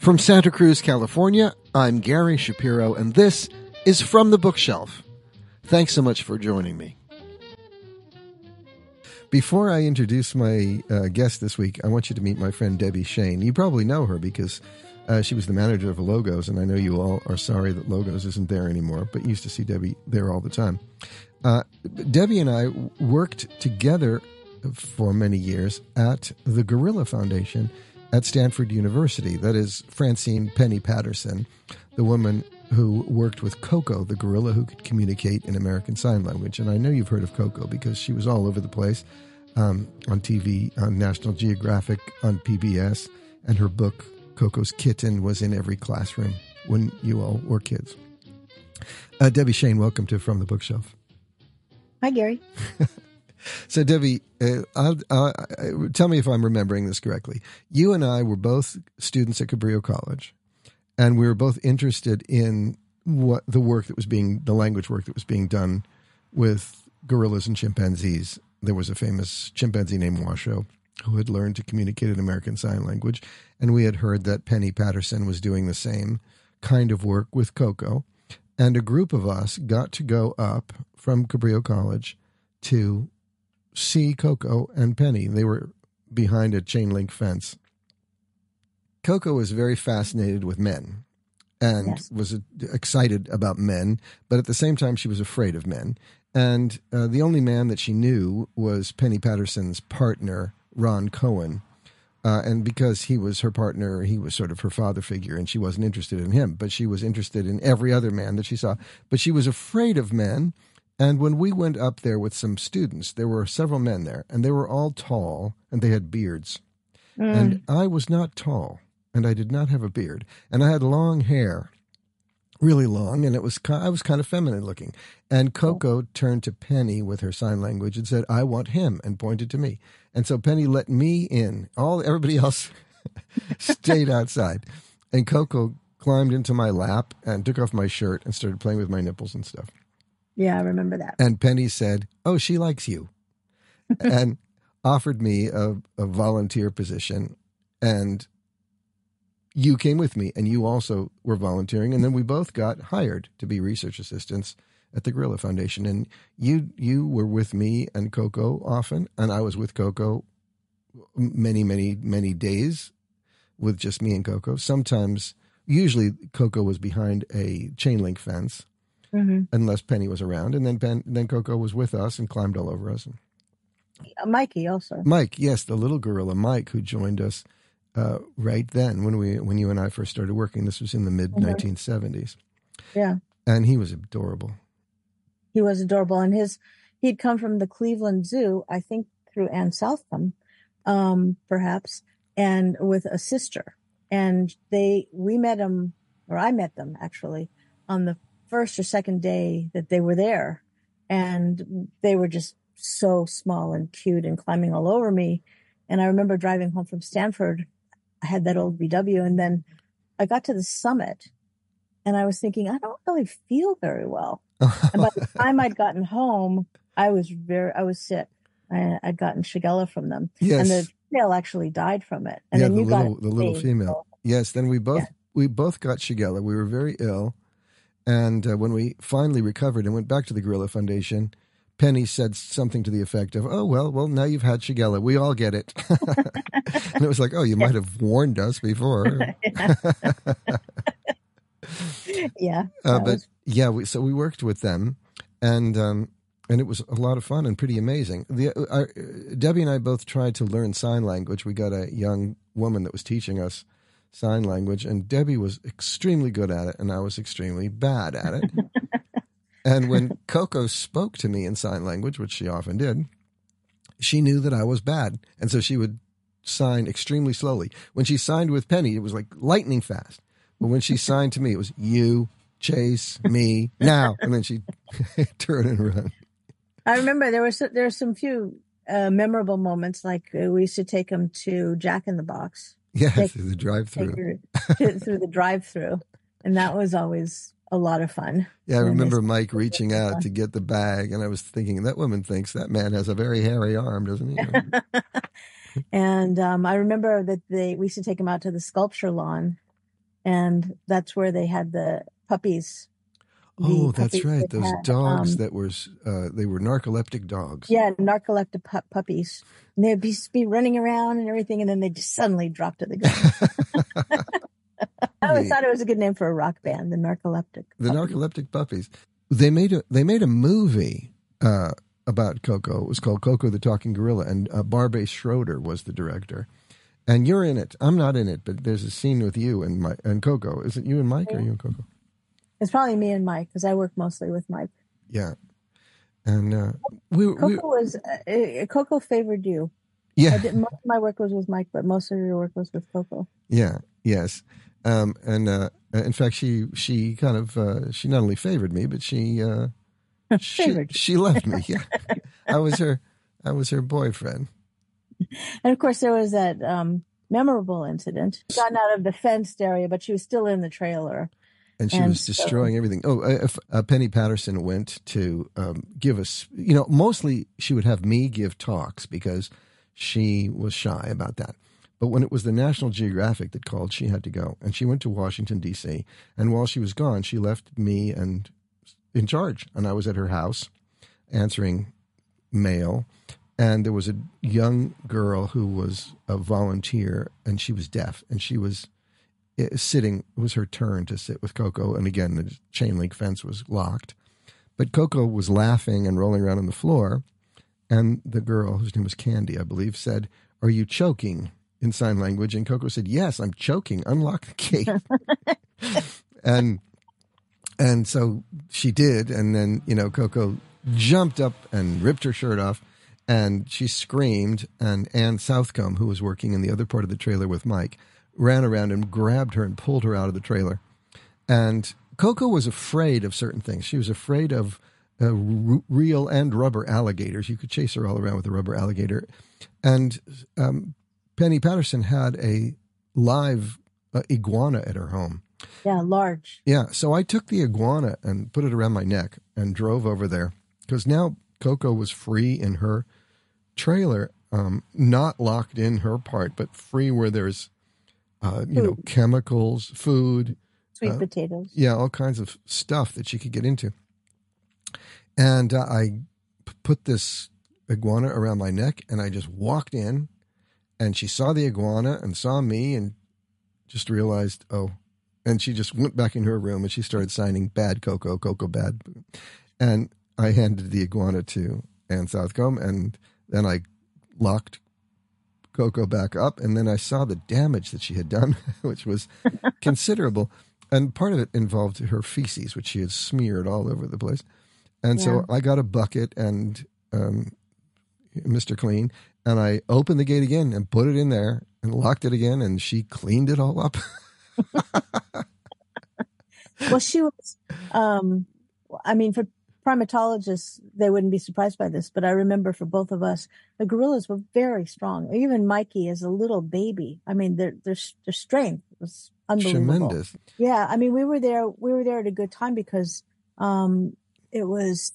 From Santa Cruz, California, I'm Gary Shapiro, and this is From the Bookshelf. Thanks so much for joining me. Before I introduce my guest this week, I want you to meet my friend Debbie Shane. You probably know her because she was the manager of Logos, and I know you all are sorry that Logos isn't there anymore, but you used to see Debbie there all the time. Debbie and I worked together for many years at the Gorilla Foundation at Stanford University. That is Francine Penny Patterson, the woman who worked with Coco, the gorilla who could communicate in American Sign Language. And I know you've heard of Coco because she was all over the place on TV, on National Geographic, on PBS, and her book, Coco's Kitten, was in every classroom when you all were kids. Debbie Shane, welcome to From the Bookshelf. Hi, Gary. So, Debbie, tell me if I'm remembering this correctly. You and I were both students at Cabrillo College, and we were both interested in what the language work that was being done with gorillas and chimpanzees. There was a famous chimpanzee named Washoe who had learned to communicate in American Sign Language, and we had heard that Penny Patterson was doing the same kind of work with Coco, and a group of us got to go up from Cabrillo College to see Coco and Penny. They were behind a chain link fence. Coco was very fascinated with men and was excited about men, but at the same time she was afraid of men. And the only man that she knew was Penny Patterson's partner, Ron Cohen. And because he was her partner, he was sort of her father figure, and she wasn't interested in him, but she was interested in every other man that she saw. But she was afraid of men. And when we went up there with some students, there were several men there, and they were all tall, and they had beards. And I was not tall, and I did not have a beard. And I had long hair, really long, and I was kind of feminine looking. And Coco turned to Penny with her sign language and said, "I want him," and pointed to me. And so Penny let me in. Everybody else stayed outside. And Coco climbed into my lap and took off my shirt and started playing with my nipples and stuff. Yeah, I remember that. And Penny said, "Oh, she likes you," and offered me a volunteer position. And you came with me, and you also were volunteering. And then we both got hired to be research assistants at the Gorilla Foundation. And you were with me and Coco often, and I was with Coco many, many, many days with just me and Coco. Usually Coco was behind a chain link fence. Unless Penny was around, and then Coco was with us and climbed all over us. Mikey also. Mike, yes, the little gorilla Mike, who joined us right then when you and I first started working. This was in the mid 1970s. Yeah, and he was adorable. He was adorable, and he'd come from the Cleveland Zoo, I think, through Ann Southam, perhaps, and with a sister, and we met him, or I met them actually on the first or second day that they were there, and they were just so small and cute and climbing all over me. And I remember driving home from Stanford. I had that old VW, and then I got to the summit, and I was thinking, I don't really feel very well. And by the time I'd gotten home, I was sick. I'd gotten Shigella from them, and the female actually died from it. And then the little female. Yes, then we both got Shigella. We were very ill. And when we finally recovered and went back to the Gorilla Foundation, Penny said something to the effect of, "Oh, well, now you've had Shigella. We all get it." And it was like, "Oh, you might have warned us before." So we worked with them, and it was a lot of fun and pretty amazing. Debbie and I both tried to learn sign language. We got a young woman that was teaching us sign language, and Debbie was extremely good at it, and I was extremely bad at it. And when Coco spoke to me in sign language, which she often did, she knew that I was bad, and so she would sign extremely slowly. When she signed with Penny, it was like lightning fast. But when she signed to me, it was "you, chase me now," and then she'd turn and run. I remember there were some few memorable moments, like we used to take them to Jack in the Box. Yes, through the drive-through. Through the drive-through. And that was always a lot of fun. Yeah, I remember Mike reaching out to get the bag, and I was thinking, that woman thinks that man has a very hairy arm, doesn't he? And I remember that we used to take him out to the sculpture lawn and that's where they had the puppies. The Oh, that's puppies right. that Those had, dogs that were they were narcoleptic dogs. yeah, narcoleptic puppies. And they'd be running around and everything, and then they just suddenly drop to the ground. I always Movie, thought it was a good name for a rock band, the Narcoleptic the Puppies. narcoleptic puppies. They made a movie about Coco. It was called Coco the Talking Gorilla, and Barbet Schroeder was the director. And you're in it. I'm not in it, but there's a scene with you and Coco. Is it you and Mike, or you and Coco? It's probably me and Mike because I work mostly with Mike. Yeah, and we Coco favored you. yeah. Most of my work was with Mike, but most of your work was with Coco. Yeah, yes. And in fact, she kind of she not only favored me, but Favored you. she loved me. Yeah, I was her boyfriend. And of course, there was that memorable incident. Gotten out of the fenced area, but she was still in the trailer. And she And was so, destroying everything. Oh, if Penny Patterson went to give us, mostly she would have me give talks because she was shy about that. But when it was the National Geographic that called, she had to go. And she went to Washington, D.C. And while she was gone, she left me and in charge. And I was at her house answering mail. And there was a young girl who was a volunteer, and she was deaf. And she was sitting, it was her turn to sit with Coco. And again, the chain link fence was locked. But Coco was laughing and rolling around on the floor. And the girl, whose name was Candy, I believe, said, "Are you choking?" in sign language. And Coco said, "Yes, I'm choking. Unlock the gate." and so she did. And then, Coco jumped up and ripped her shirt off. And she screamed. And Ann Southcombe, who was working in the other part of the trailer with Mike, ran around and grabbed her and pulled her out of the trailer. And Coco was afraid of certain things. She was afraid of real and rubber alligators. You could chase her all around with a rubber alligator. And Penny Patterson had a live iguana at her home. Yeah, large. Yeah, so I took the iguana and put it around my neck and drove over there because now Coco was free in her trailer, not locked in her part, but free where there's, chemicals, food. Sweet potatoes. Yeah, all kinds of stuff that she could get into. And I put this iguana around my neck, and I just walked in, and she saw the iguana and saw me and just realized, oh, and she just went back into her room and she started signing "Bad Coco, Coco Bad." And I handed the iguana to Ann Southcombe, and then I locked Coco back up, and then I saw the damage that she had done, which was considerable. And part of it involved her feces, which she had smeared all over the place. And so I got a bucket and Mr. Clean, and I opened the gate again and put it in there and locked it again, and she cleaned it all up. Well, she was, for primatologists, they wouldn't be surprised by this, but I remember for both of us, the gorillas were very strong. Even Mikey as a little baby. I mean, their strength was unbelievable. Tremendous. Yeah. I mean, we were there at a good time because, it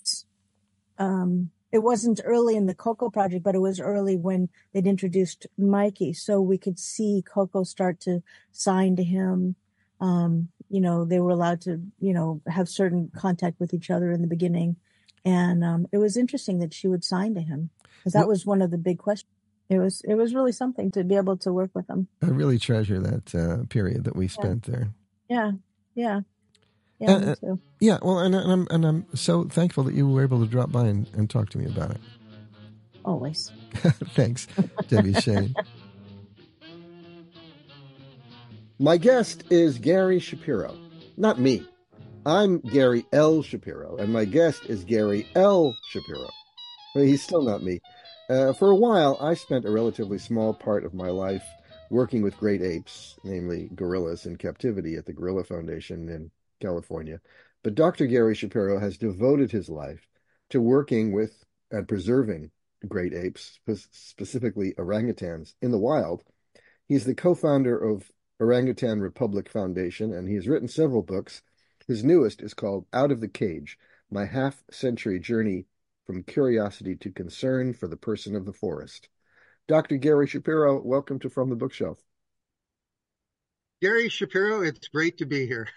wasn't early in the Coco project, but it was early when they'd introduced Mikey. So we could see Coco start to sign to him. They were allowed to, have certain contact with each other in the beginning. And it was interesting that she would sign to him because that was one of the big questions. It was really something to be able to work with him. I really treasure that period that we spent there. Yeah. Yeah. Yeah, me too. Yeah, well, and I'm so thankful that you were able to drop by and talk to me about it. Always. Thanks, Debbie Shane. My guest is Gary Shapiro. Not me. I'm Gary L. Shapiro, and my guest is Gary L. Shapiro. But he's still not me. For a while, I spent a relatively small part of my life working with great apes, namely gorillas in captivity at the Gorilla Foundation in California. But Dr. Gary Shapiro has devoted his life to working with and preserving great apes, specifically orangutans, in the wild. He's the co-founder of Orangutan Republic Foundation, and he has written several books. His newest is called Out of the Cage, My Half-Century Journey from Curiosity to Concern for the Person of the Forest. Dr. Gary Shapiro, welcome to From the Bookshelf. Gary Shapiro, it's great to be here.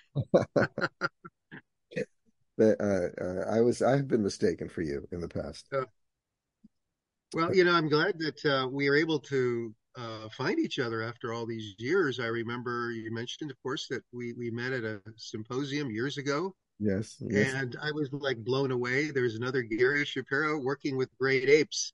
I have been mistaken for you in the past. Uh, well, I'm glad that we are able to find each other after all these years. I remember you mentioned, of course, that we met at a symposium years ago, Yes, yes. and I was like blown away. There's another Gary Shapiro working with great apes.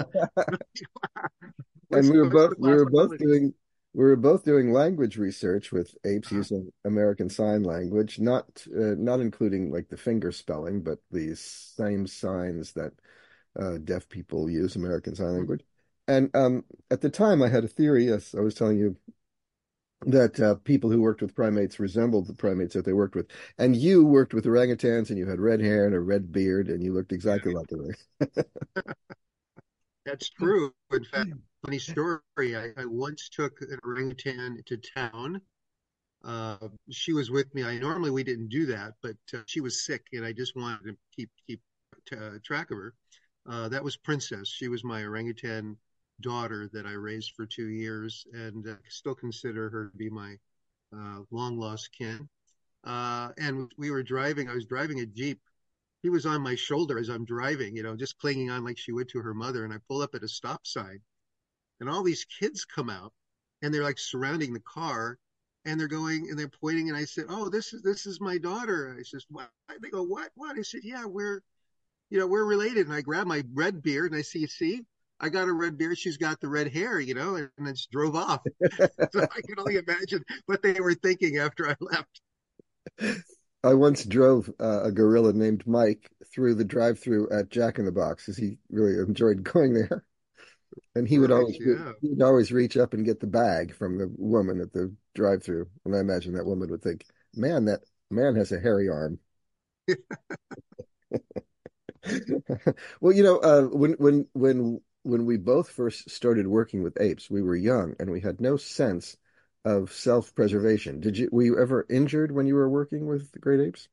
And What's the possibility? we were both doing language research with apes Uh, using American Sign Language, not including like the finger spelling, but the same signs that deaf people use American Sign Language. And at the time, I had a theory, as I was telling you, that people who worked with primates resembled the primates that they worked with. And you worked with orangutans, and you had red hair and a red beard, and you looked exactly like a orangutan. That's true. In fact, funny story. I once took an orangutan to town. She was with me. I normally we didn't do that, but she was sick, and I just wanted to keep track of her. That was Princess. She was my orangutan daughter that I raised for 2 years, and still consider her to be my long lost kin. And we were driving. I was driving a Jeep. He was on my shoulder as I'm driving, just clinging on like she would to her mother. And I pull up at a stop sign, and all these kids come out, and they're like surrounding the car, and they're going and they're pointing. And I said, "Oh, this is my daughter." I says, "What?" They go, "What? What?" I said, "Yeah, we're related." And I grab my red beard, and I see, I got a red beard. She's got the red hair, and then just drove off. So I can only imagine what they were thinking after I left. I once drove a gorilla named Mike through the drive-through at Jack in the Box because he really enjoyed going there. And Right? Yeah. he would always reach up and get the bag from the woman at the drive-through. And I imagine that woman would think, "Man, that man has a hairy arm." Well, when we both first started working with apes, we were young and we had no sense of self-preservation. Were you ever injured when you were working with the great apes?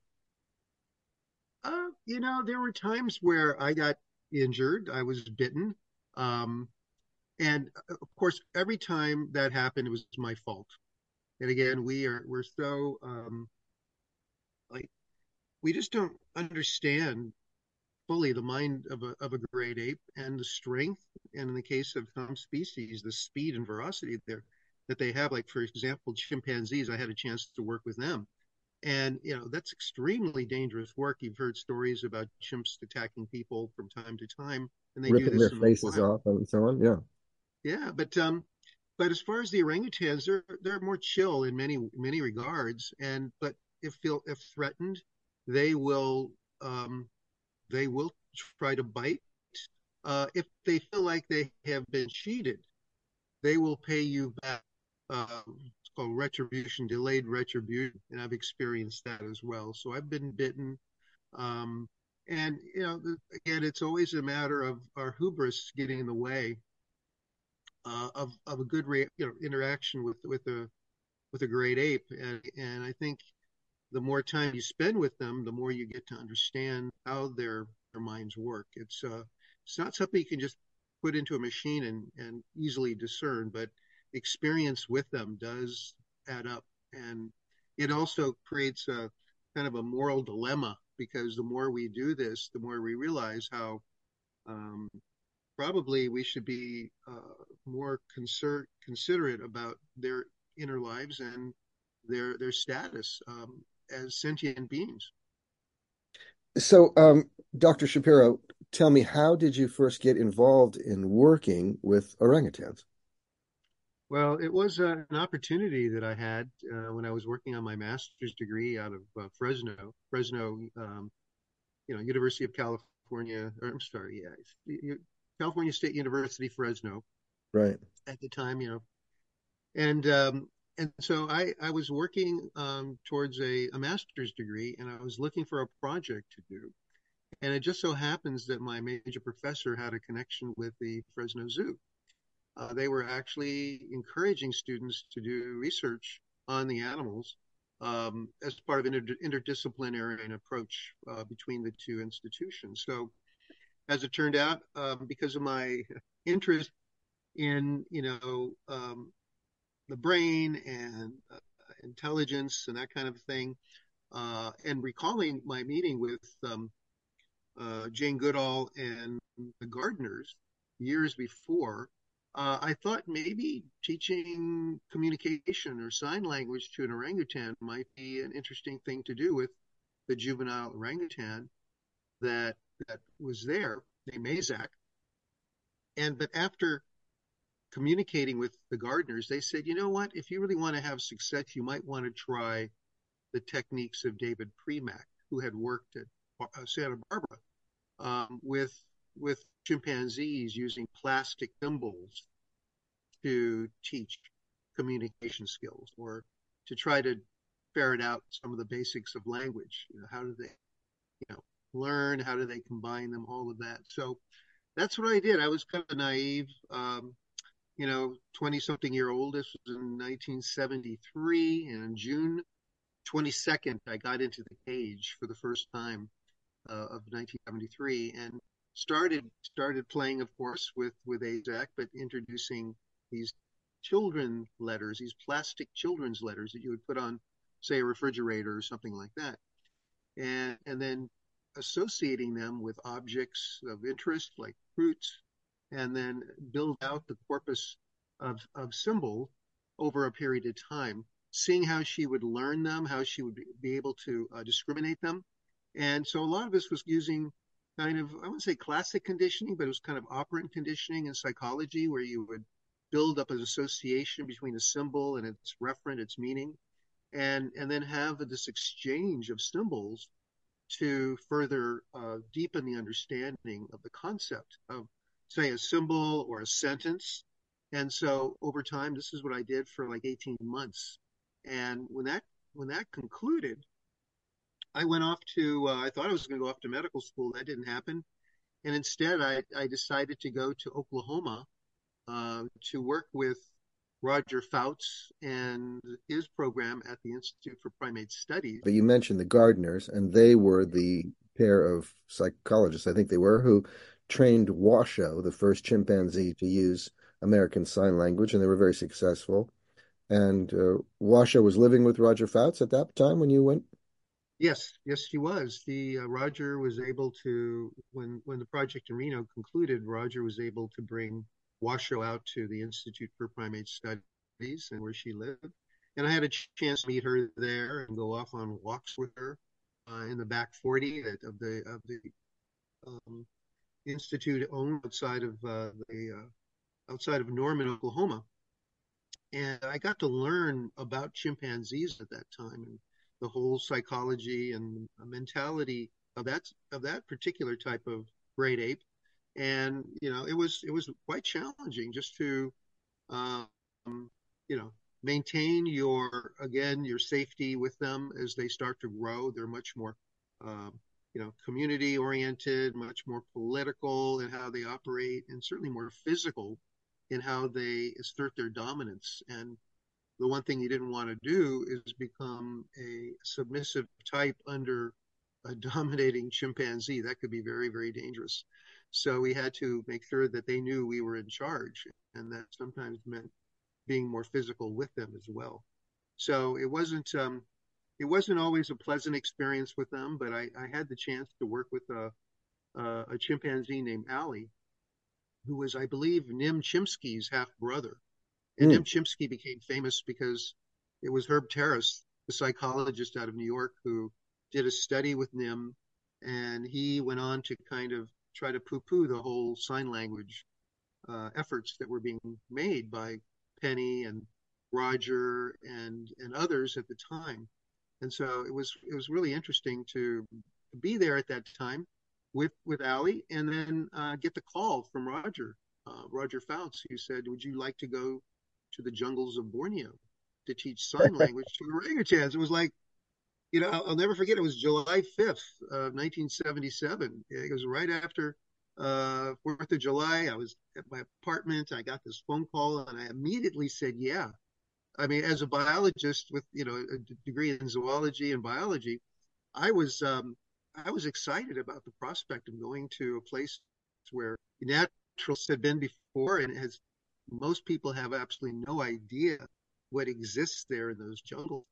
There were times where I got injured. I was bitten. Um, and of course, every time that happened, it was my fault. And again, we're so like we just don't understand fully the mind of a great ape and the strength, and in the case of some species, the speed and ferocity there that they have. Like for example, chimpanzees. I had a chance to work with them, and that's extremely dangerous work. You've heard stories about chimps attacking people from time to time, and they do Ripping their this in the faces wild. off and so on. Yeah. Yeah, but as far as the orangutans, they're more chill in many regards, and but if threatened, they will um, they will try to bite. If they feel like they have been cheated, they will pay you back. It's called retribution, delayed retribution, and I've experienced that as well. So I've been bitten, um, and again, it's always a matter of our hubris getting in the way of a good interaction with a great ape, and I think the more time you spend with them, the more you get to understand how their minds work. It's not something you can just put into a machine and easily discern, but experience with them does add up, and it also creates a kind of a moral dilemma, because the more we do this, the more we realize how um, probably we should be more considerate about their inner lives and their status as sentient beings. So, Dr. Shapiro, tell me, how did you first get involved in working with orangutans? Well, it was an opportunity that I had when I was working on my master's degree out of Fresno, University of California, or I'm sorry, yeah, California State University, Fresno Right. at the time, and so I was working towards a master's degree, and I was looking for a project to do. And it just so happens that my major professor had a connection with the Fresno Zoo. They were actually encouraging students to do research on the animals as part of an interdisciplinary approach between the two institutions. So, as it turned out, because of my interest in the brain and intelligence and that kind of thing. And recalling my meeting with Jane Goodall and the Gardners years before, I thought maybe teaching communication or sign language to an orangutan might be an interesting thing to do with the juvenile orangutan that was there, named Mazak. But after communicating with the Gardners, they said, you know what? If you really want to have success, you might want to try the techniques of David Premack, who had worked at Santa Barbara with chimpanzees using plastic symbols to teach communication skills or to try to ferret out some of the basics of language. How do they, learn? How do they combine them? All of that. So that's what I did. I was kind of naive, 20-something-year-old. This was in 1973, and on June 22nd, I got into the cage for the first time of 1973, and started playing, of course, with AZAC, but introducing these children letters, these plastic children's letters that you would put on, say, a refrigerator or something like that, and then associating them with objects of interest like fruits, and then build out the corpus of symbol over a period of time, seeing how she would learn them, how she would be able to discriminate them. And so a lot of this was using kind of, I wouldn't say classic conditioning, but it was kind of operant conditioning in psychology, where you would build up an association between a symbol and its referent, its meaning, and then have this exchange of symbols to further deepen the understanding of the concept of, say, a symbol or a sentence. And so over time, this is what I did for like 18 months. And when that concluded, I went off to, I thought I was going to go off to medical school. That didn't happen. And instead, I decided to go to Oklahoma to work with Roger Fouts and his program at the Institute for Primate Studies. But you mentioned the Gardners, and they were the pair of psychologists, I think they were, who trained Washoe, the first chimpanzee to use American Sign Language, and they were very successful. And Washoe was living with Roger Fouts at that time when you went? Yes, he was. Roger was able to, when the project in Reno concluded, Roger was able to bring Washoe out to the Institute for Primate Studies and where she lived. And I had a chance to meet her there and go off on walks with her in the back 40 of the institute owned outside of Norman, Oklahoma. And I got to learn about chimpanzees at that time and the whole psychology and mentality of that particular type of great ape. And it was quite challenging just to maintain your safety with them as they start to grow. They're much more community oriented, much more political in how they operate, and certainly more physical in how they assert their dominance. And the one thing you didn't want to do is become a submissive type under a dominating chimpanzee. That could be very, very dangerous. So we had to make sure that they knew we were in charge, and that sometimes meant being more physical with them as well. So it wasn't always a pleasant experience with them, but I had the chance to work with a chimpanzee named Allie, who was, I believe, Nim Chimpsky's half brother. And Nim Chimpsky became famous because it was Herb Terrace, the psychologist out of New York, who did a study with Nim, and he went on to kind of try to poo-poo the whole sign language efforts that were being made by Penny and Roger and others at the time. And so it was really interesting to be there at that time with Allie, and then get the call from Roger Fouts, who said, "Would you like to go to the jungles of Borneo to teach sign language to orangutans?" It was like, I'll never forget. It was July 5th, 1977. It was right after 4th of July. I was at my apartment. I got this phone call, and I immediately said, yeah. I mean, as a biologist with, a degree in zoology and biology, I was excited about the prospect of going to a place where naturalists had been before, and most people have absolutely no idea what exists there in those jungles.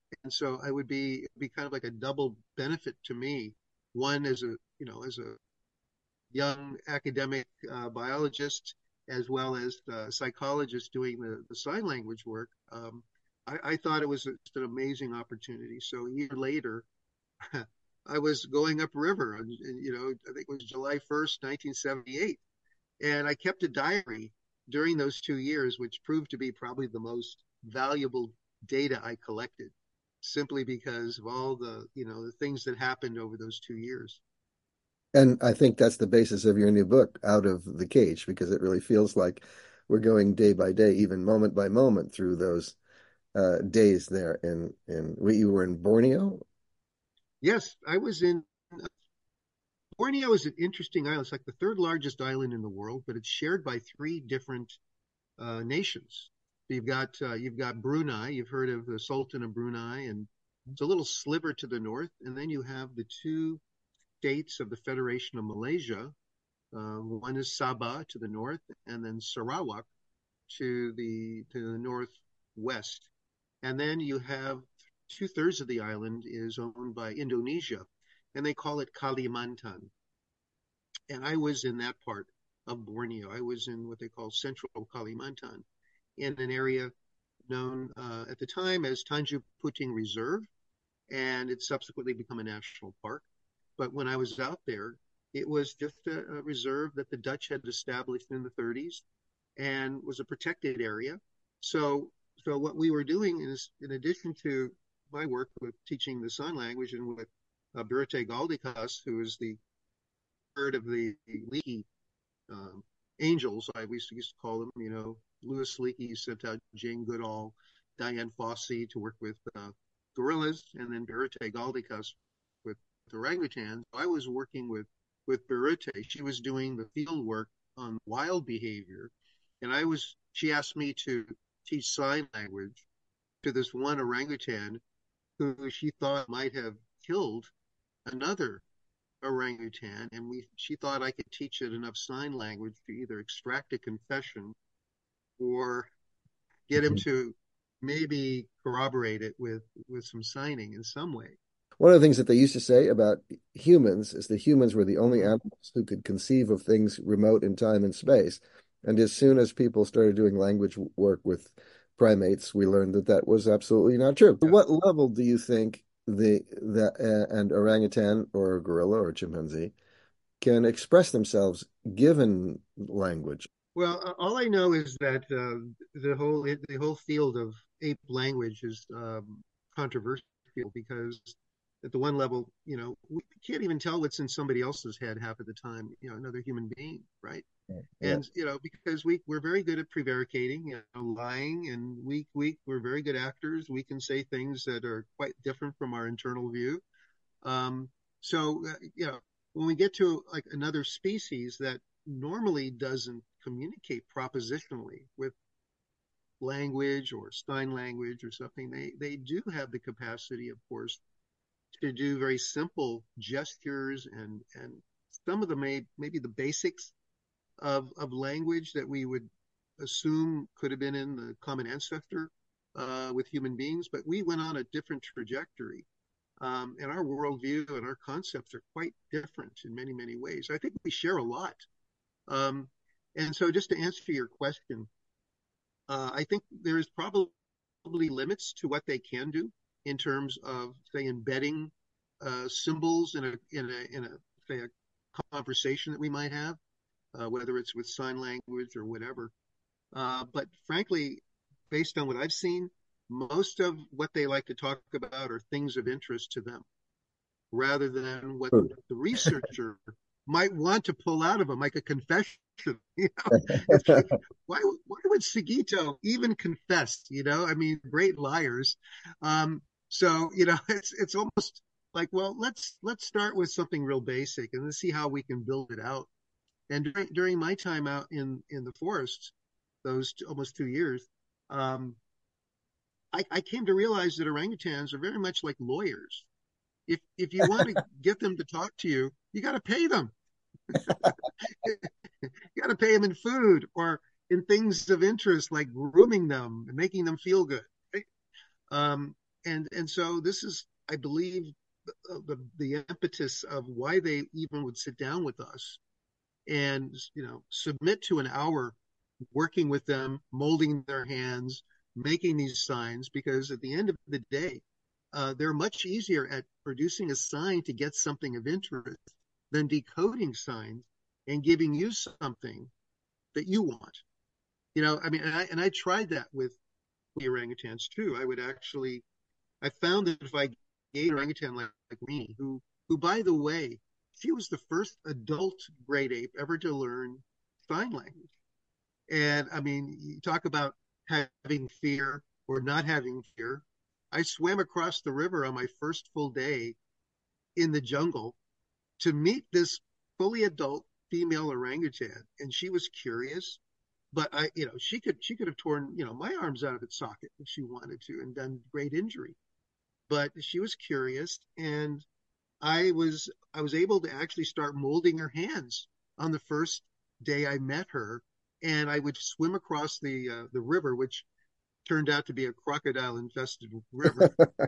And so I would be kind of like a double benefit to me. One as a, as a young academic biologist, as well as psychologist doing the sign language work. I thought it was just an amazing opportunity. So a year later, I was going upriver, I think it was July 1st, 1978. And I kept a diary during those 2 years, which proved to be probably the most valuable data I collected, simply because of all the things that happened over those 2 years. And I think that's the basis of your new book, Out of the Cage, because it really feels like we're going day by day, even moment by moment, through those days there. You were in Borneo. Yes, I was in Borneo is an interesting island. It's like the third largest island in the world, but it's shared by three different nations. You've got Brunei. You've heard of the Sultan of Brunei, and it's a little sliver to the north. And then you have the two states of the Federation of Malaysia. One is Sabah to the north, and then Sarawak to the northwest. And then you have two-thirds of the island is owned by Indonesia, and they call it Kalimantan. And I was in that part of Borneo. I was in what they call Central Kalimantan, in an area known at the time as Tanjung Puting Reserve, and it's subsequently become a national park. But when I was out there, it was just a reserve that the Dutch had established in the 30s and was a protected area. So what we were doing is, in addition to my work with teaching the sign language and with Birute Galdikas, who is the third of the Leakey um, angels, I used to call them. Louis Leakey sent out Jane Goodall, Diane Fossey to work with gorillas, and then Birute Galdikas with orangutans. I was working with Birute. She was doing the field work on wild behavior, and she asked me to teach sign language to this one orangutan who she thought might have killed another orangutan, and she thought I could teach it enough sign language to either extract a confession or get him Mhm. to maybe corroborate it with some signing in some way. One of the things that they used to say about humans is that humans were the only Mhm. animals who could conceive of things remote in time and space. And as soon as people started doing language work with primates, we learned that that was absolutely not true. To Yeah. what level do you think an orangutan or a gorilla or chimpanzee can express themselves given language? Well, all I know is that the whole field of ape language is controversial because at the one level, we can't even tell what's in somebody else's head half of the time, another human being, right? Yeah. And because we're very good at prevaricating, lying, and we're very good actors. We can say things that are quite different from our internal view. Um, so when we get to like another species that normally doesn't communicate propositionally with language or sign language or something, they do have the capacity, of course, to do very simple gestures, and some of them maybe the basics of language that we would assume could have been in the common ancestor with human beings, but we went on a different trajectory. And our worldview and our concepts are quite different in many, many ways. I think we share a lot. Um, and so, just to answer your question, I think there is probably limits to what they can do in terms of, say, embedding symbols in a say a conversation that we might have, whether it's with sign language or whatever. But frankly, based on what I've seen, most of what they like to talk about are things of interest to them, rather than what the researcher might want to pull out of them, like a confession. It's like, why would Sagito even confess? I mean, great liars. So it's almost like, well, let's start with something real basic and let's see how we can build it out. And during my time out in the forest, those almost 2 years, um, I came to realize that orangutans are very much like lawyers. If you want to get them to talk to you, you got to pay them. You got to pay them in food or in things of interest like grooming them and making them feel good. Right? and so this is, I believe, the impetus of why they even would sit down with us and submit to an hour working with them, molding their hands, making these signs, because at the end of the day, they're much easier at producing a sign to get something of interest than decoding signs and giving you something that you want. I mean, and I tried that with the orangutans too. I found that if I gave an orangutan like me, who by the way, she was the first adult great ape ever to learn sign language. And I mean, you talk about having fear or not having fear. I swam across the river on my first full day in the jungle to meet this fully adult female orangutan, and she was curious. But she could have torn my arms out of its socket if she wanted to and done great injury. But she was curious, and I was able to actually start molding her hands on the first day I met her, and I would swim across the river, which turned out to be a crocodile infested river.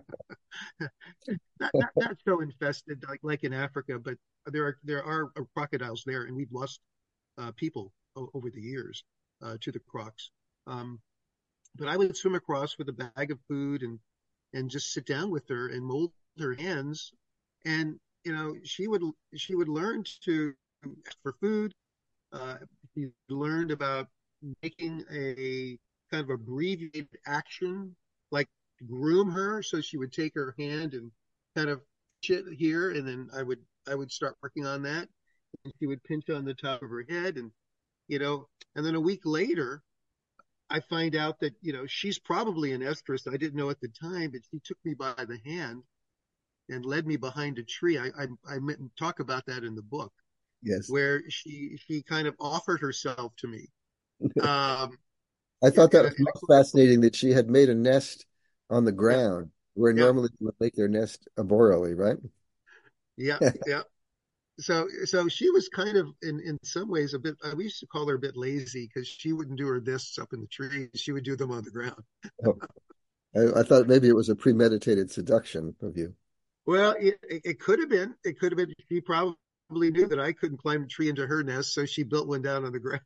Not so infested like in Africa, but there are crocodiles there, and we've lost people over the years to the crocs. Um, but I would swim across with a bag of food and just sit down with her and mold her hands, and she would learn to ask for food. She learned about making a kind of abbreviated action, like groom her. So she would take her hand and kind of shit here, and then I would start working on that, and she would pinch on the top of her head, and then a week later, I find out that she's probably an estrus. I didn't know at the time, but she took me by the hand and led me behind a tree. I talk about that in the book, Yes. where she kind of offered herself to me. Um, I in, thought in that a, was in a most fascinating that she had made a nest on the Yeah, ground where yeah, normally they would make their nest arboreally, right? yeah, yeah. So she was kind of in some ways a bit. We used to call her a bit lazy because she wouldn't do her this up in the trees. She would do them on the ground. Oh, I thought maybe it was a premeditated seduction of you. Well, it could have been. It could have been. She probably knew that I couldn't climb a tree into her nest, so she built one down on the ground.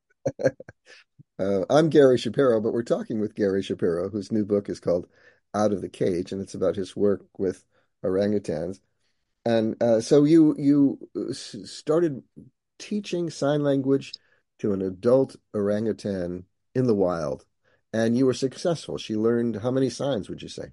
I'm Gary Shapiro, but we're talking with Gary Shapiro, whose new book is called Out of the Cage, and it's about his work with orangutans. And so you started teaching sign language to an adult orangutan in the wild, and you were successful. She learned how many signs would you say?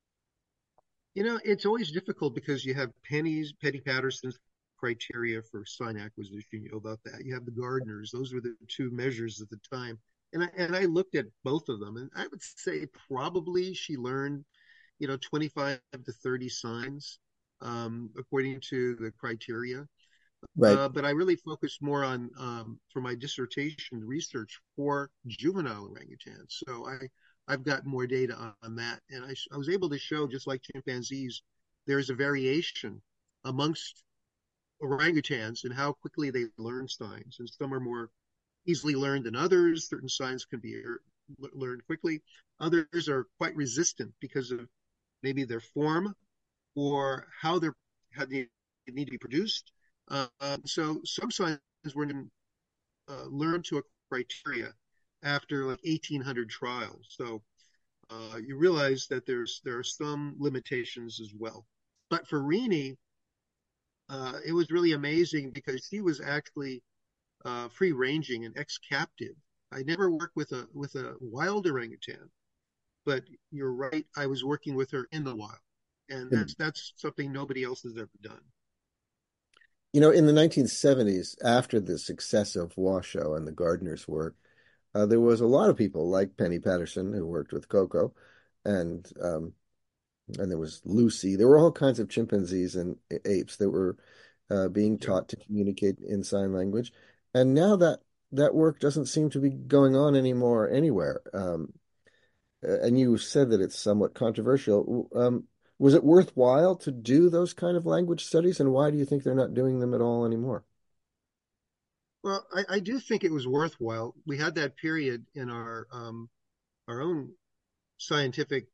It's always difficult because you have Penny Patterson's criteria for sign acquisition. You know about that. You have the Gardners. Those were the two measures at the time. And I looked at both of them, and I would say probably she learned, 25 to 30 signs, according to the criteria. Right. But I really focused more on, for my dissertation research for juvenile orangutans. So I've got more data on that. And I was able to show, just like chimpanzees, there's a variation amongst orangutans in how quickly they learn signs. And some are more easily learned than others. Certain signs can be learned quickly. Others are quite resistant because of maybe their form or how they need to be produced. So some signs were learned to a criteria after like 1,800 trials. So you realize that there are some limitations as well. But for Rini, it was really amazing because she was actually free ranging and ex captive. I never worked with a wild orangutan, but you're right. I was working with her in the wild, and that's something nobody else has ever done. In the 1970s, after the success of Washoe and the Gardner's work, there was a lot of people like Penny Patterson who worked with Coco, and there was Lucy. There were all kinds of chimpanzees and apes that were being Yeah. taught to communicate in sign language. And now that work doesn't seem to be going on anymore anywhere. And you said that it's somewhat controversial. Was it worthwhile to do those kind of language studies, and why do you think they're not doing them at all anymore? Well, I do think it was worthwhile. We had that period in our own scientific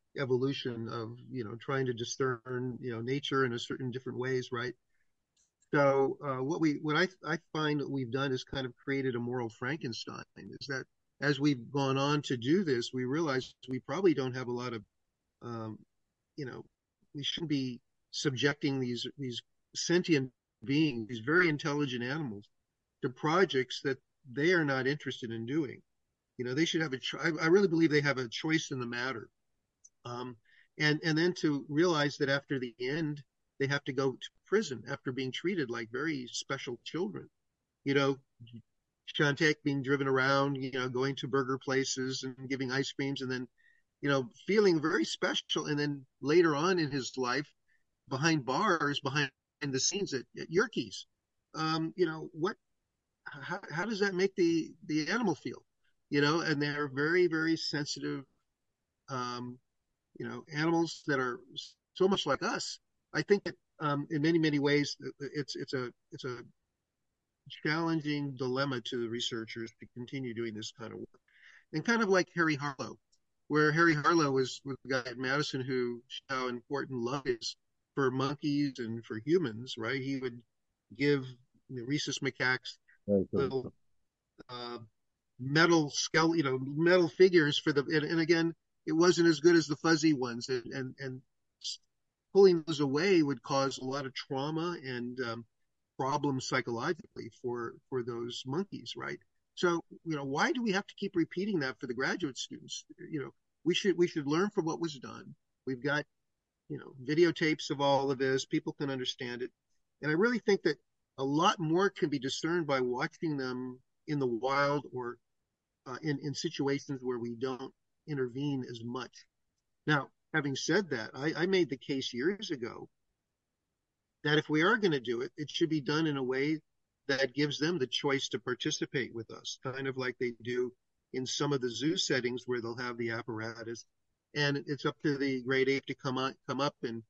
evolution of, trying to discern, nature in a certain different ways, right? So what I find that we've done is kind of created a moral Frankenstein. Is that as we've gone on to do this, we realize we probably don't have a lot of, um, you know, we shouldn't be subjecting these sentient beings, these very intelligent animals, to projects that they are not interested in doing. They should have I really believe they have a choice in the matter. Um, and then to realize that after the end, they have to go to prison after being treated like very special children. You know, Shantek being driven around, going to burger places and giving ice creams, and then, feeling very special. And then later on in his life, behind bars, behind the scenes at Yerkes, what, how does that make the animal feel? And they're very, very sensitive, um, animals that are so much like us. I think that, in many, many ways, it's a challenging dilemma to the researchers to continue doing this kind of work. And kind of like Harry Harlow, where Harry Harlow was the guy at Madison who showed how important love is for monkeys and for humans, right? He would give rhesus macaques little uh, metal skeleton, metal figures for and again, it wasn't as good as the fuzzy ones, and pulling those away would cause a lot of trauma and, problems psychologically for those monkeys, right? So, why do we have to keep repeating that for the graduate students? We should learn from what was done. We've got, videotapes of all of this. People can understand it, and I really think that a lot more can be discerned by watching them in the wild, or in situations where we don't intervene as much. Now, having said that, I made the case years ago that if we are going to do it, it should be done in a way that gives them the choice to participate with us, kind of like they do in some of the zoo settings where they'll have the apparatus, and it's up to the grade ape to come up and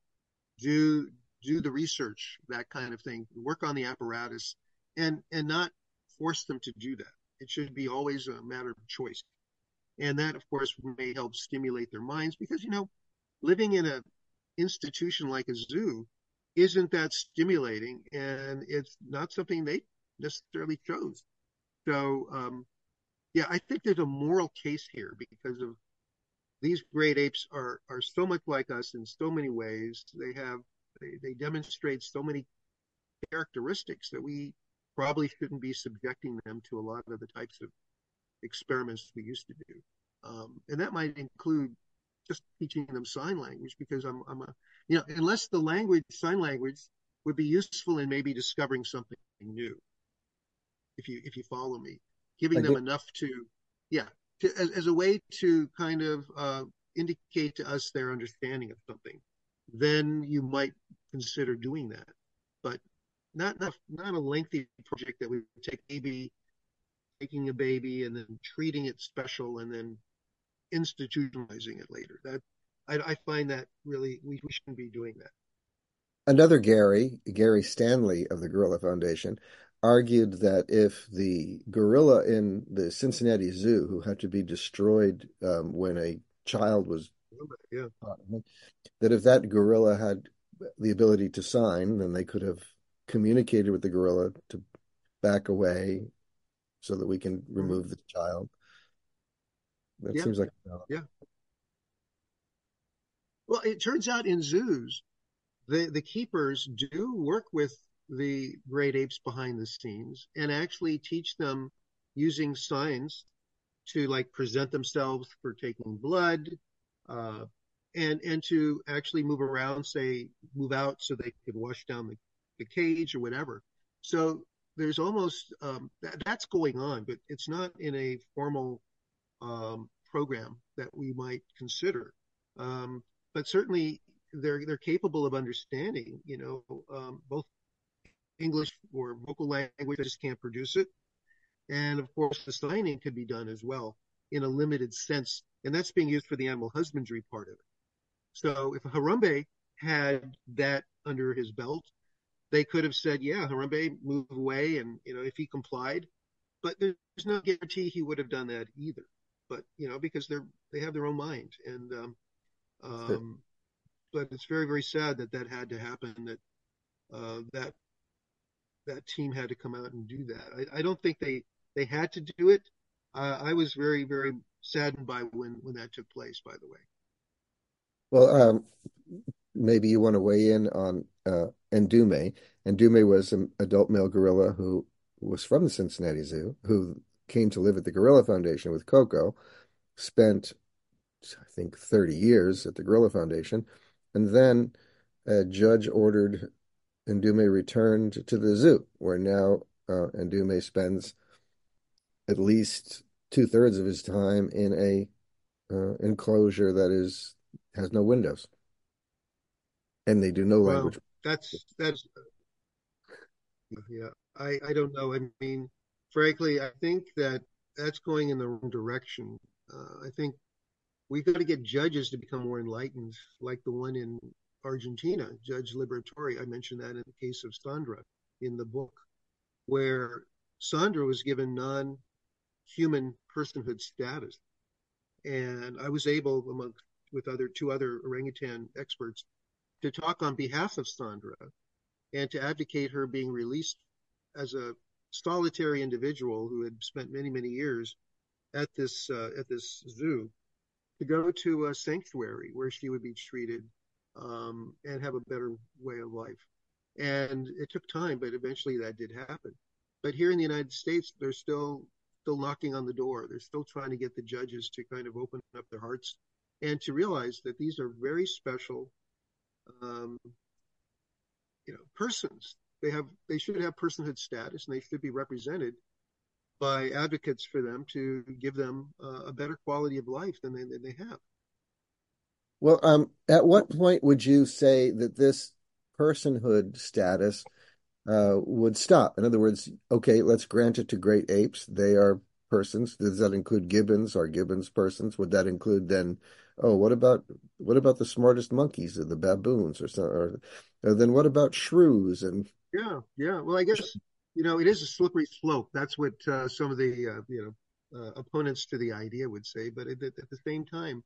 do the research, that kind of thing, work on the apparatus, and not force them to do that. It should be always a matter of choice, and that, of course, may help stimulate their minds, because living in an institution like a zoo isn't that stimulating, and it's not something they necessarily chose. So, yeah, I think there's a moral case here, because of these great apes are so much like us in so many ways. They demonstrate so many characteristics that we probably shouldn't be subjecting them to a lot of the types of experiments we used to do. And that might include just teaching them sign language, because unless the sign language would be useful in maybe discovering something new, if you follow me, giving them enough to, yeah, as a way to kind of indicate to us their understanding of something, then you might consider doing that. But not a lengthy project that we would take, maybe taking a baby and then treating it special and then institutionalizing it later. That I find that really we shouldn't be doing that. Another Gary Stanley of the Gorilla Foundation, argued that if the gorilla in the Cincinnati Zoo, who had to be destroyed when a child was Yeah. that if that gorilla had the ability to sign, then they could have communicated with the gorilla to back away so that we can remove the child. That Yeah. seems like Yeah. Well, it turns out in zoos, the keepers do work with the great apes behind the scenes and actually teach them using signs to, like, present themselves for taking blood, uh, and to actually move around, say move out so they could wash down the cage or whatever. So there's almost, that's going on, but it's not in a formal, program that we might consider. But certainly they're capable of understanding, both English or vocal language. They just can't produce it. And of course, the signing could be done as well in a limited sense. And that's being used for the animal husbandry part of it. So if Harambe had that under his belt, they could have said, yeah, Harambe, move away. And, if he complied, but there's no guarantee he would have done that either. But, because they have their own mind. And, Sure. Um, but it's very, very sad that that had to happen. That that team had to come out and do that. I don't think they had to do it. I was very, very saddened by when that took place. By the way. Well, maybe you want to weigh in on Ndume. Ndume was an adult male gorilla who was from the Cincinnati Zoo, who came to live at the Gorilla Foundation with Coco, spent, I think, 30 years at the Gorilla Foundation, and then a judge ordered Ndume returned to the zoo, where now Ndume spends at least two-thirds of his time in a enclosure that has no windows, and they do no Well, language. that's yeah. I don't know. I mean, frankly, I think that that's going in the wrong direction. I think we've got to get judges to become more enlightened, like the one in Argentina, Judge Liberatore. I mentioned that in the case of Sandra in the book, where Sandra was given non-human personhood status, and I was able, among with two other orangutan experts, to talk on behalf of Sandra and to advocate her being released as a solitary individual who had spent many, many years at this zoo to go to a sanctuary where she would be treated and have a better way of life. And it took time, but eventually that did happen. But here in the United States, they're still knocking on the door. They're still trying to get the judges to kind of open up their hearts and to realize that these are very special, um, persons. They should have personhood status, and they should be represented by advocates for them to give them a better quality of life than they have. Well, at what point would you say that this personhood status would stop? In other words, okay, let's grant it to great apes. They are persons. Does that include gibbons? Are gibbons persons? Would that include then, oh, what about the smartest monkeys or the baboons or so, or then what about shrews and Yeah, yeah. Well, I guess it is a slippery slope. That's what some of the opponents to the idea would say. But at the same time,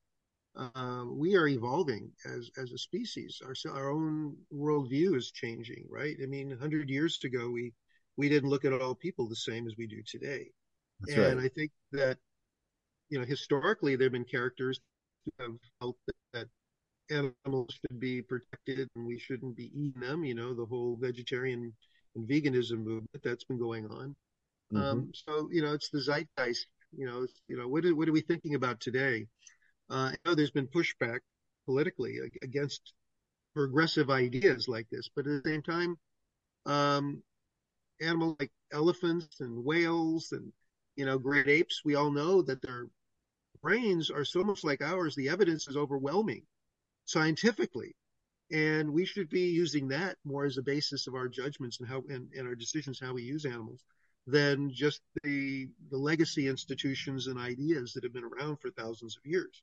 we are evolving as a species. Our own worldview is changing, right? I mean, 100 years ago, we didn't look at all people the same as we do today. that's And right. I think that historically there have been characters who have felt that animals should be protected and we shouldn't be eating them. The whole vegetarian and veganism movement that's been going on. Hmm. So it's the zeitgeist. What are we thinking about today? I know there's been pushback politically against progressive ideas like this, but at the same time, um, animals like elephants and whales and great apes, we all know that their brains are so much like ours. The evidence is overwhelming scientifically, and we should be using that more as a basis of our judgments and our decisions how we use animals than just the legacy institutions and ideas that have been around for thousands of years.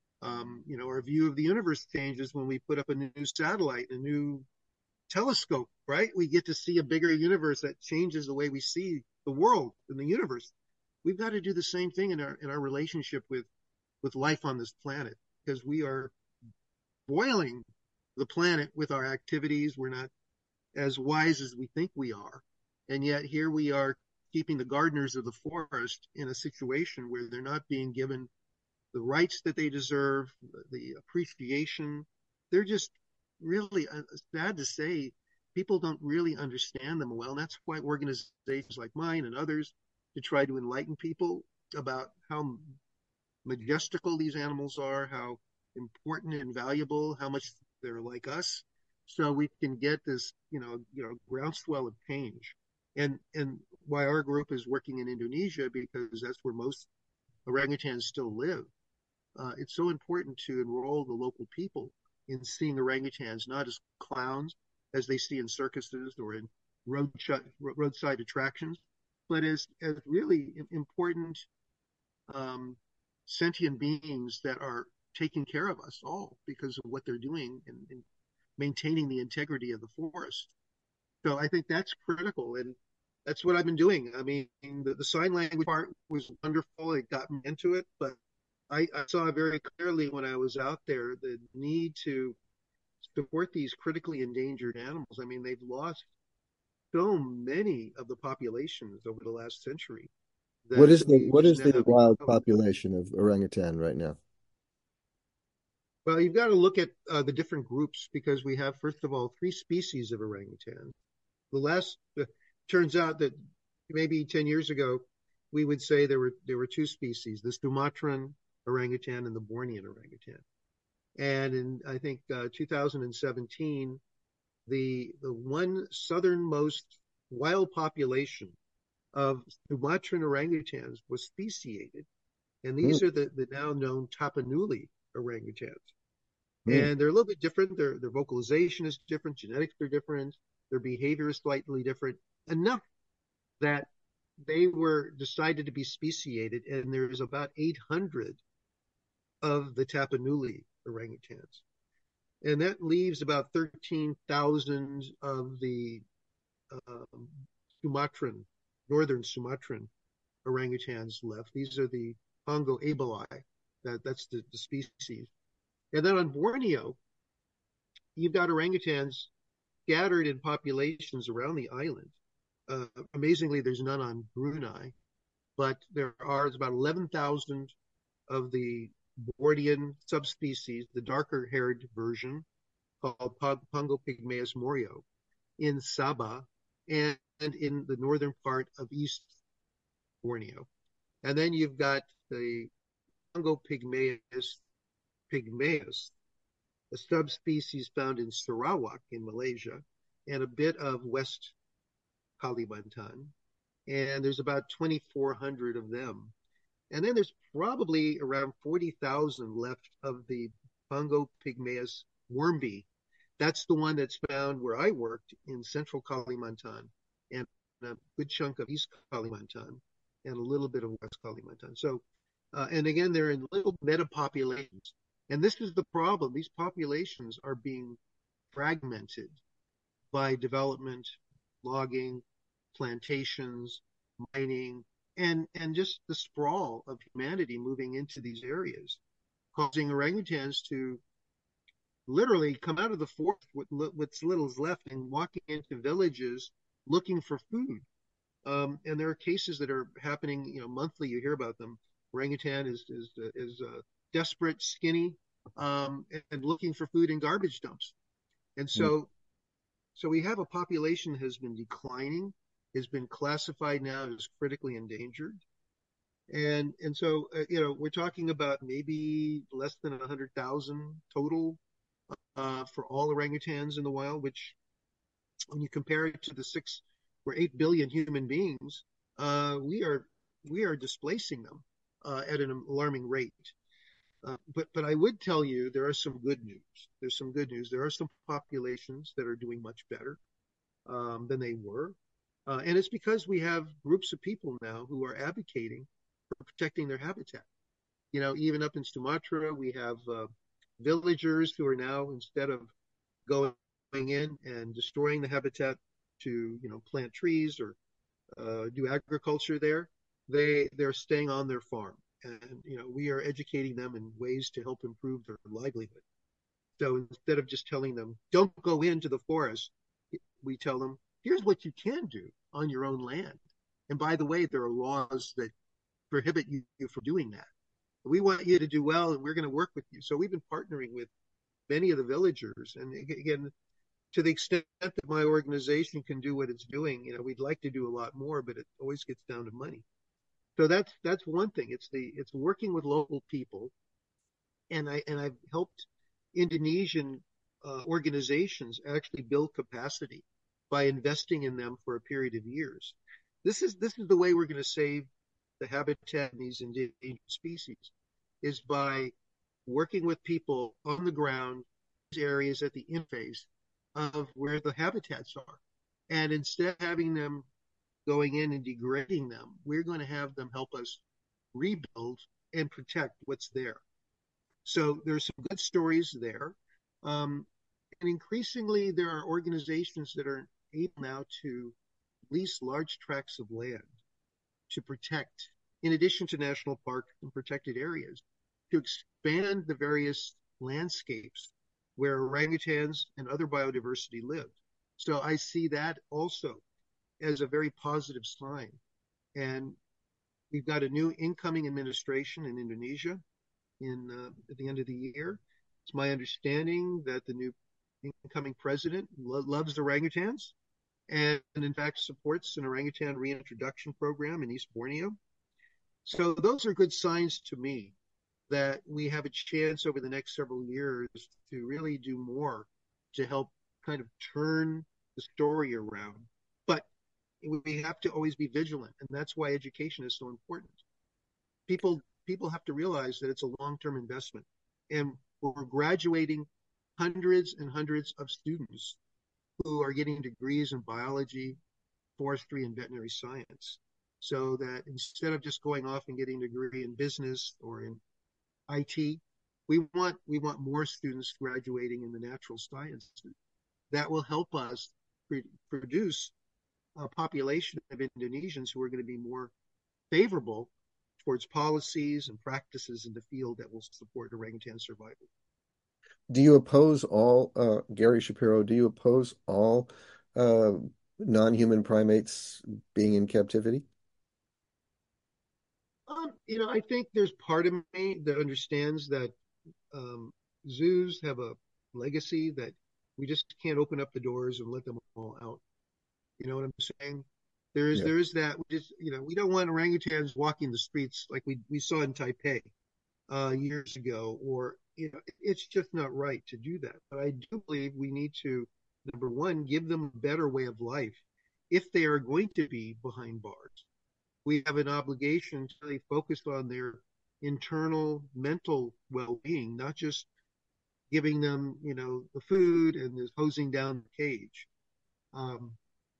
Our view of the universe changes when we put up a new satellite, a new telescope, right? We get to see a bigger universe that changes the way we see the world and the universe. We've got to do the same thing in our relationship with life on this planet, because we are boiling the planet with our activities. We're not as wise as we think we are. And yet here we are keeping the gardeners of the forest in a situation where they're not being given the rights that they deserve, the appreciation. They're just really sad to say people don't really understand them well. And that's why organizations like mine and others to try to enlighten people about how majestical these animals are, how important and valuable, how much they're like us, so we can get this, groundswell of change. And why our group is working in Indonesia, because that's where most orangutans still live. It's so important to enroll the local people in seeing orangutans not as clowns as they see in circuses or in roadside attractions, but as really important um, sentient beings that are taking care of us all because of what they're doing in maintaining the integrity of the forest. So I think that's critical, and that's what I've been doing. I mean, the sign language part was wonderful; it got me into it, but I saw very clearly when I was out there the need to support these critically endangered animals. I mean, they've lost so many of the populations over the last century What that is the we what just is now the have to wild go. population of orangutan right now? Well, you've got to look at the different groups because we have, first of all, three species of orangutan. The last turns out that maybe 10 years ago, we would say there were two species, the Sumatran orangutan and the Bornean orangutan. And in, I think, 2017, the one southernmost wild population of Sumatran orangutans was speciated. And Hmm, these are the now known Tapanuli orangutans. hmm. And they're a little bit different. Their vocalization is different, genetics are different, their behavior is slightly different, enough that they were decided to be speciated. And there's about 800 of the Tapanuli orangutans. And that leaves about 13,000 of the um, Sumatran, northern Sumatran orangutans left. These are the Pongo abeli. That's the species. And then on Borneo, you've got orangutans scattered in populations around the island. Amazingly, there's none on Brunei, but there's about 11,000 of the Bornean subspecies, the darker haired version called Pongo pygmaeus morio in Sabah and in the northern part of East Borneo. And then you've got the Pongo pygmaeus, a subspecies found in Sarawak in Malaysia, and a bit of West Kalimantan. And there's about 2,400 of them. And then there's probably around 40,000 left of the Pongo pygmaeus wormbee. That's the one that's found where I worked in central Kalimantan and a good chunk of East Kalimantan and a little bit of West Kalimantan. So, and again, they're in little metapopulations. And this is the problem. These populations are being fragmented by development, logging, plantations, mining, and just the sprawl of humanity moving into these areas, causing orangutans to literally come out of the forest with what's little is left and walking into villages looking for food. And there are cases that are happening, monthly. You hear about them. Orangutan is desperate, skinny, and looking for food in garbage dumps. And so we have a population that has been declining, has been classified now as critically endangered. And so we're talking about maybe less than 100,000 total for all orangutans in the wild, which when you compare it to the 6 or 8 billion human beings, we are displacing them at an alarming rate. But I would tell you there are some good news. There's some good news. There are some populations that are doing much better than they were. And it's because we have groups of people now who are advocating for protecting their habitat. Even up in Sumatra, we have villagers who are now, instead of going in and destroying the habitat to, plant trees or do agriculture there, they're staying on their farm. And, we are educating them in ways to help improve their livelihood. So instead of just telling them, don't go into the forest, we tell them, here's what you can do on your own land. And by the way, there are laws that prohibit you from doing that. We want you to do well, and we're going to work with you. So we've been partnering with many of the villagers. And again, to the extent that my organization can do what it's doing, we'd like to do a lot more, but it always gets down to money. So that's one thing. It's working with local people, and I've helped Indonesian organizations actually build capacity by investing in them for a period of years. This is the way we're going to save the habitat in these endangered species, is by working with people on the ground, areas at the interface of where the habitats are. And instead of having them going in and degrading them, we're going to have them help us rebuild and protect what's there. So there's some good stories there. And increasingly, there are organizations that are able now to lease large tracts of land to protect, in addition to national park and protected areas. to expand the various landscapes where orangutans and other biodiversity live. So I see that also as a very positive sign. And we've got a new incoming administration in Indonesia at the end of the year. It's my understanding that the new incoming president loves orangutans and in fact supports an orangutan reintroduction program in East Borneo. So those are good signs to me that we have a chance over the next several years to really do more to help kind of turn the story around. But we have to always be vigilant, and that's why education is so important. People have to realize that it's a long-term investment, and we're graduating hundreds and hundreds of students who are getting degrees in biology, forestry, and veterinary science. So that instead of just going off and getting a degree in business or in IT, we want more students graduating in the natural sciences. That will help us produce a population of Indonesians who are going to be more favorable towards policies and practices in the field that will support orangutan survival. Do you oppose all, Gary Shapiro, do you oppose all non-human primates being in captivity? I think there's part of me that understands that zoos have a legacy that we just can't open up the doors and let them all out. You know what I'm saying? Yeah. There is that. We don't want orangutans walking the streets like we saw in Taipei years ago, or it's just not right to do that. But I do believe we need to, number one, give them a better way of life if they are going to be behind bars. We have an obligation to really focus on their internal mental well-being, not just giving them, the food and the hosing down the cage. Um,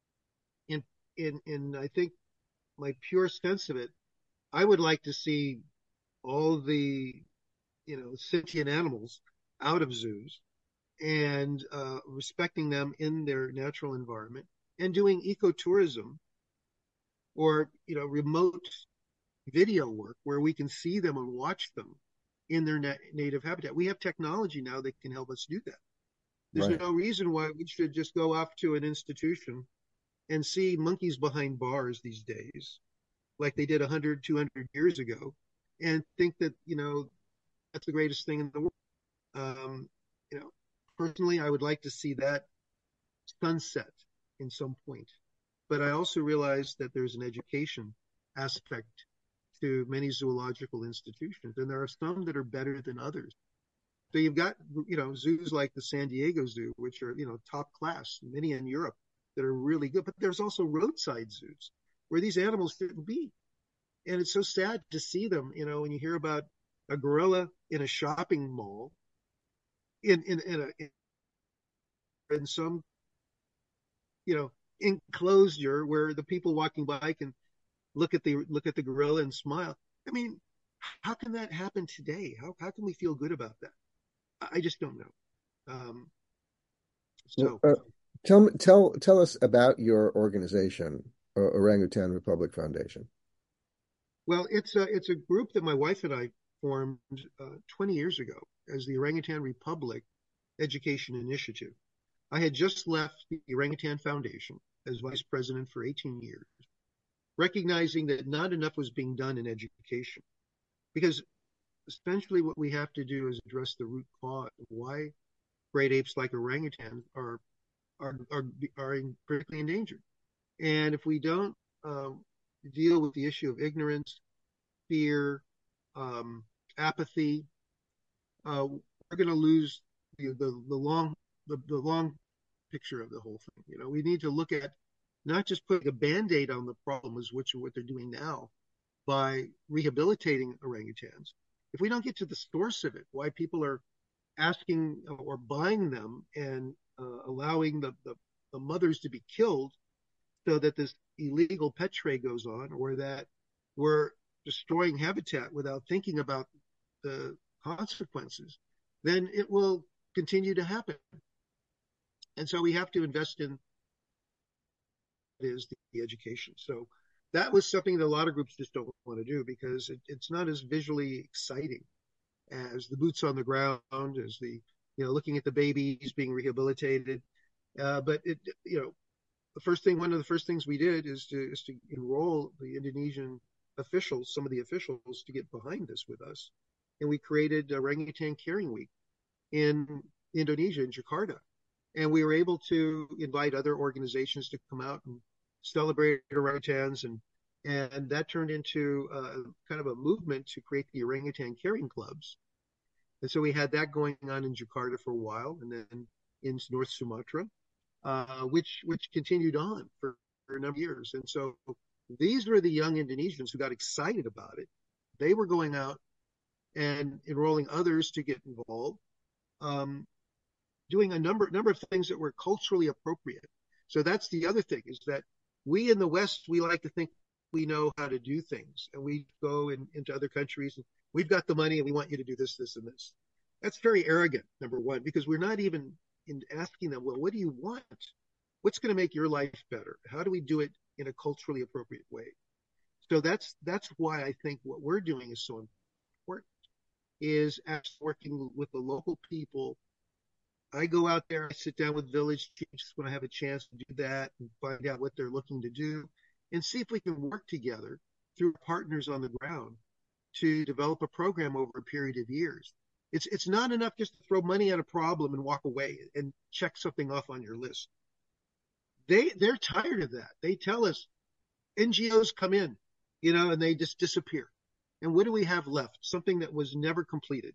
and I think my pure sense of it, I would like to see all the, sentient animals out of zoos and respecting them in their natural environment and doing ecotourism or, remote video work where we can see them and watch them in their native habitat. We have technology now that can help us do that. There's Right. no reason why we should just go off to an institution and see monkeys behind bars these days, like they did 100, 200 years ago, and think that, that's the greatest thing in the world. Um, Personally, I would like to see that sunset in some point. But I also realize that there's an education aspect to many zoological institutions, and there are some that are better than others. So you've got, zoos like the San Diego Zoo, which are, top class, many in Europe that are really good. But there's also roadside zoos where these animals shouldn't be. And it's so sad to see them, when you hear about a gorilla in a shopping mall in some, enclosure where the people walking by can look at the gorilla and smile. I mean, how can that happen today? How can we feel good about that? I just don't know. So Tell us about your organization, Orangutan Republic Foundation. Well, it's a group that my wife and I formed 20 years ago as the Orangutan Republic Education Initiative. I had just left the Orangutan Foundation as vice president for 18 years, recognizing that not enough was being done in education, because essentially what we have to do is address the root cause of why great apes like orangutans are critically endangered. And if we don't deal with the issue of ignorance, fear, apathy, we're going to lose the long picture of the whole thing. We need to look at not just putting a band-aid on the problems, which are what they're doing now by rehabilitating orangutans. If we don't get to the source of it, why people are asking or buying them and allowing the mothers to be killed so that this illegal pet trade goes on, or that we're destroying habitat without thinking about the consequences, then it will continue to happen. And so we have to invest in the education. So that was something that a lot of groups just don't want to do because it's not as visually exciting as the boots on the ground, as the, looking at the babies being rehabilitated. But one of the first things we did is to enroll the Indonesian officials, some of the officials, to get behind this with us, and we created Orangutan Caring Week in Indonesia, in Jakarta, and we were able to invite other organizations to come out and celebrate orangutans, and that turned into kind of a movement to create the orangutan caring clubs. And so we had that going on in Jakarta for a while, and then in North Sumatra, which continued on for a number of years. And so these were the young Indonesians who got excited about it. They were going out and enrolling others to get involved, doing a number of things that were culturally appropriate. So that's the other thing, is that we in the West, we like to think we know how to do things, and we go into other countries and we've got the money and we want you to do this, this, and this. That's very arrogant, number one, because we're not even asking them, well, what do you want? What's going to make your life better? How do we do it in a culturally appropriate way? So that's why I think what we're doing is so important, is actually working with the local people. I go out there, I sit down with village chiefs when I have a chance to do that and find out what they're looking to do, and see if we can work together through partners on the ground to develop a program over a period of years. It's not enough just to throw money at a problem and walk away and check something off on your list. They're tired of that. They tell us NGOs come in, and they just disappear. And what do we have left? Something that was never completed.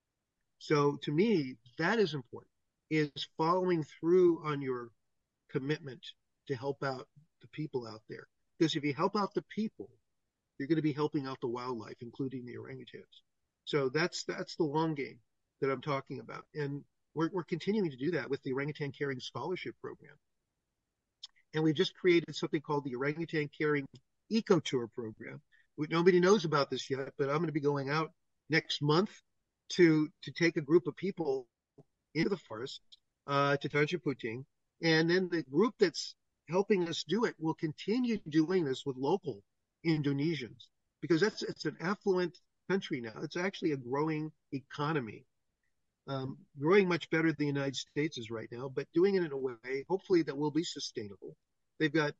So to me, that is important, is following through on your commitment to help out the people out there. Because if you help out the people, you're going to be helping out the wildlife, including the orangutans. So that's the long game that I'm talking about. And we're continuing to do that with the Orangutan Caring Scholarship Program. And we've just created something called the Orangutan Caring Eco Tour Program. Nobody knows about this yet, but I'm going to be going out next month to take a group of people into the forest, to Tanjung Puting. And then the group that's helping us do it will continue doing this with local Indonesians, because it's an affluent country now. It's actually a growing economy, growing much better than the United States is right now, but doing it in a way, hopefully, that will be sustainable. They've got,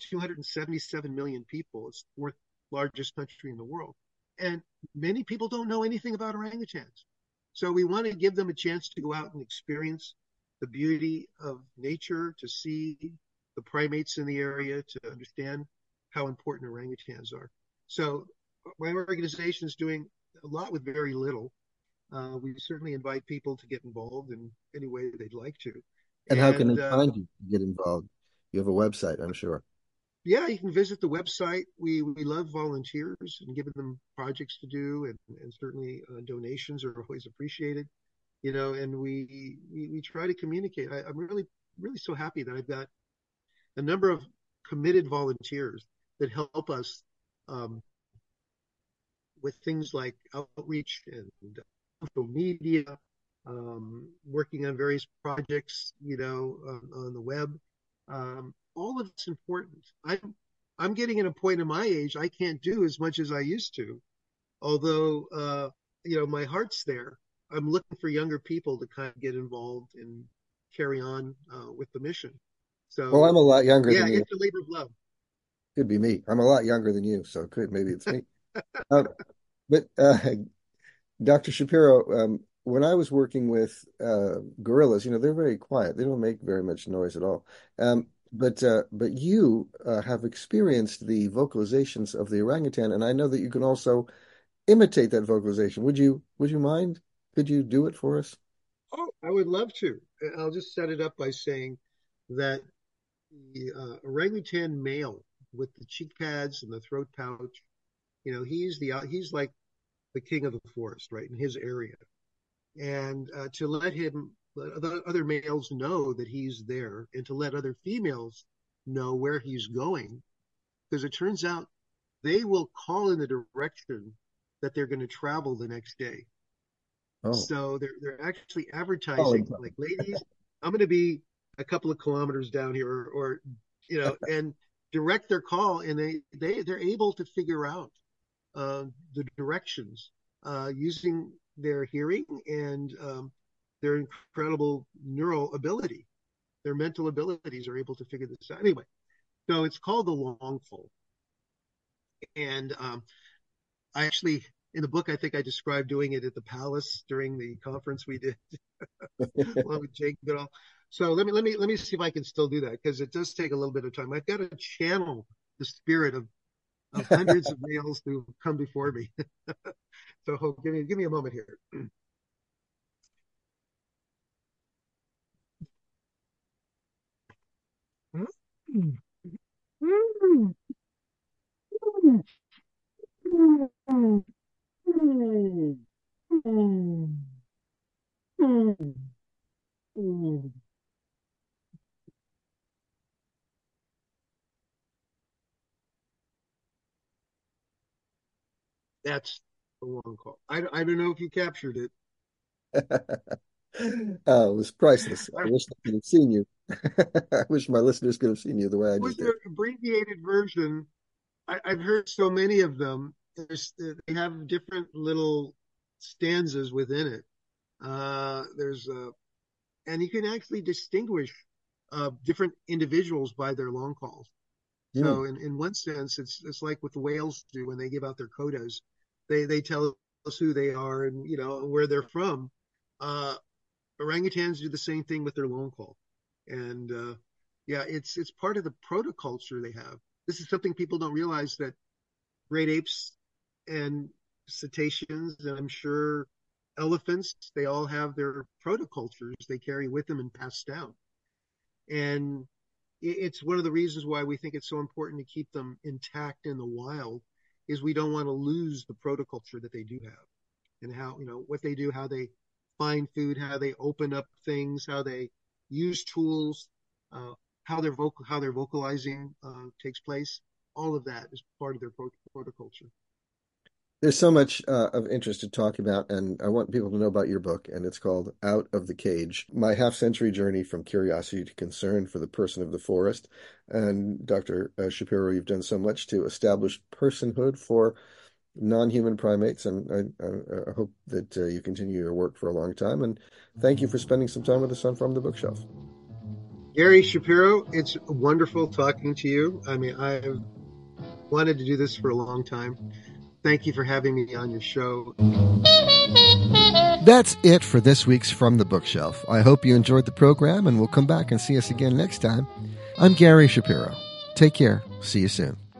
277 million people. It's the fourth largest country in the world. And many people don't know anything about orangutans. So we want to give them a chance to go out and experience the beauty of nature, to see the primates in the area, to understand how important orangutans are. So my organization is doing a lot with very little. We certainly invite people to get involved in any way they'd like to. And how can they find you to get involved? You have a website, I'm sure. Yeah, you can visit the website. We love volunteers and giving them projects to do, and certainly donations are always appreciated. And we try to communicate. I'm really, really so happy that I've got a number of committed volunteers that help us with things like outreach and social media, working on various projects, on the web. All of it's important. I'm getting at a point in my age, I can't do as much as I used to, although, my heart's there. I'm looking for younger people to kind of get involved and carry on with the mission. So, well, I'm a lot younger than you. It's a labor of love. Could be me. I'm a lot younger than you, so maybe it's me. But Dr. Shapiro, when I was working with gorillas, they're very quiet. They don't make very much noise at all. But you have experienced the vocalizations of the orangutan, and I know that you can also imitate that vocalization. Would you mind? Could you do it for us? Oh, I would love to. I'll just set it up by saying that the orangutan male with the cheek pads and the throat pouch, he's like the king of the forest, right, in his area. And to let other males know that he's there, and to let other females know where he's going, because it turns out they will call in the direction that they're going to travel the next day. Oh. So they're actually advertising, like, ladies, I'm going to be a couple of kilometers down here, or and direct their call, and they're able to figure out the directions using their hearing and their incredible neural ability. Their mental abilities are able to figure this out. Anyway, so it's called the long pole. And I actually, in the book, I think I described doing it at the Palace during the conference we did along with Jake Goodall. So let me see if I can still do that, because it does take a little bit of time. I've got to channel the spirit of hundreds of males who come before me. So give me a moment here. That's the long call. I don't know if you captured it. Oh, it was priceless. I wish I could have seen you. I wish my listeners could have seen you the way I It was just did. an abbreviated version. I've heard so many of them. They have different little stanzas within it. And you can actually distinguish different individuals by their long calls. So in one sense, it's like what the whales do when they give out their codas. They tell us who they are and where they're from. Orangutans do the same thing with their long call, and yeah, it's part of the protoculture they have. This is something people don't realize, that great apes and cetaceans, and I'm sure elephants, they all have their protocultures they carry with them and pass down. And it's one of the reasons why we think it's so important to keep them intact in the wild, is we don't want to lose the protoculture that they do have, and how, what they do, how they find food, how they open up things, how they use tools, how their vocalizing takes place. All of that is part of their protoculture. There's so much of interest to talk about, and I want people to know about your book, and it's called Out of the Cage: My Half-Century Journey from Curiosity to Concern for the Person of the Forest. And Dr. Shapiro, you've done so much to establish personhood for non-human primates, and I hope that you continue your work for a long time. And thank you for spending some time with us on From the Bookshelf. Gary Shapiro, it's wonderful talking to you. I mean, I've wanted to do this for a long time. Thank you for having me on your show. That's it for this week's From the Bookshelf. I hope you enjoyed the program, and will come back and see us again next time. I'm Gary Shapiro. Take care. See you soon.